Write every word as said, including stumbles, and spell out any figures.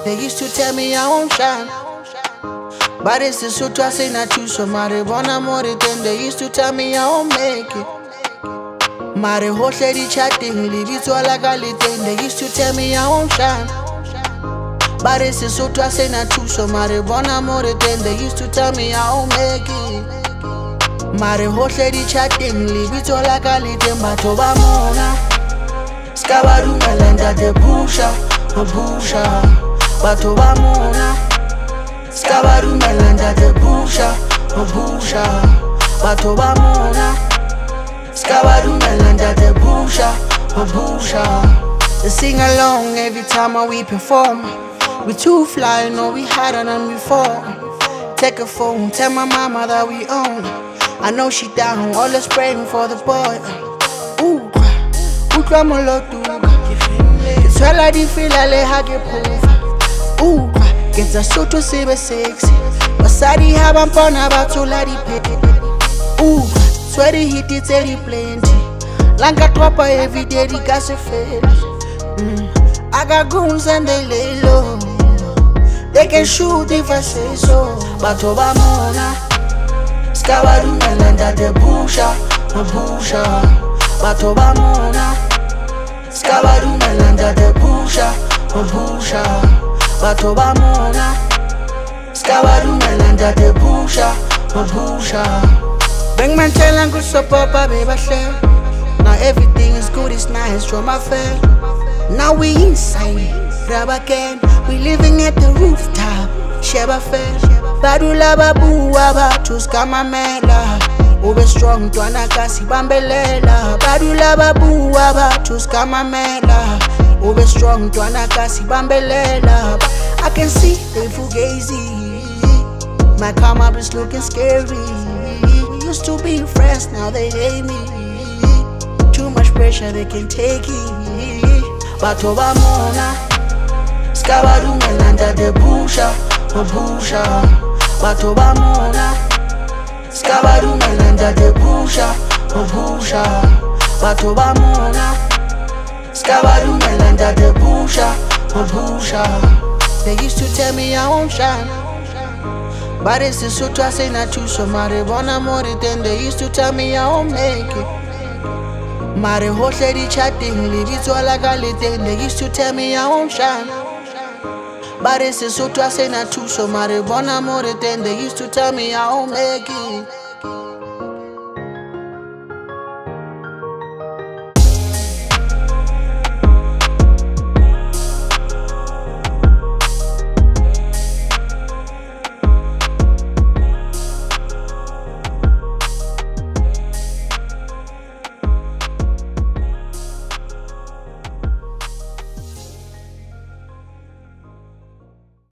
They used to tell me I won't shine, but it's the truth. I say not true. So mare bona more than they used to tell me I won't make it. Mare hohle di chatting, leave it all like a little. They used to tell me I won't shine, but it's the truth. I say not true. So mare bona more than they used to tell me I won't make it. Mare hohle di chatting, leave it all like a little. Batoba mona, skabaru melenda de busha, busha. Batoba mona, skabaru melenda de busha, busha. Batoba mona, skabaru melenda de busha, busha. They sing along every time we perform. We too fly, know we harder than before. Take a phone, tell my mama that we own. I know she down, always praying for the boy. Ooh, ukwa molotuka. Kitwala di fila le hage pova. Ooh, get a soto sibe sexy. Basadi haba mpona batula di peke. Ooh, sweaty hit it any plenty. Lanka tropa every day di gas a fail. Mm. I got goons and they lay low. They can shoot if I say so. Batoba mona, skabaru melenda de busha, busha. Batoba mona, skabaru melenda de busha, busha. Batoba mona, skabaru melenda de busha, busha. Bang man tell good so papa baby share. Now everything is good, it's nice from my fair. Now we inside, grab again. We living at the rooftop, Sheba fair. Badula babu waba tuskama mela. Ube strong twana kasi bambelela. Badula babu waba tuskama mela. Ube strong twana kasi bambelela. I can see they fugazi. My come up is looking scary. Used to be friends, now they hate me. Too much pressure, they can take it. Batoba mona, skabaru melenda de busha, busha. Batoba mona, skabaru melenda de busha, busha. Batoba mona, skabaru melenda de busha, busha. They used to tell me I won't shine, but it's the truth. I say not true. So mare bona more than they used to tell me I won't make it. Mare hohle di chatting, leave it all like a little. They used to tell me I won't shine, but it's the truth. I say not true. So mare bona more than they used to tell me I won't make it.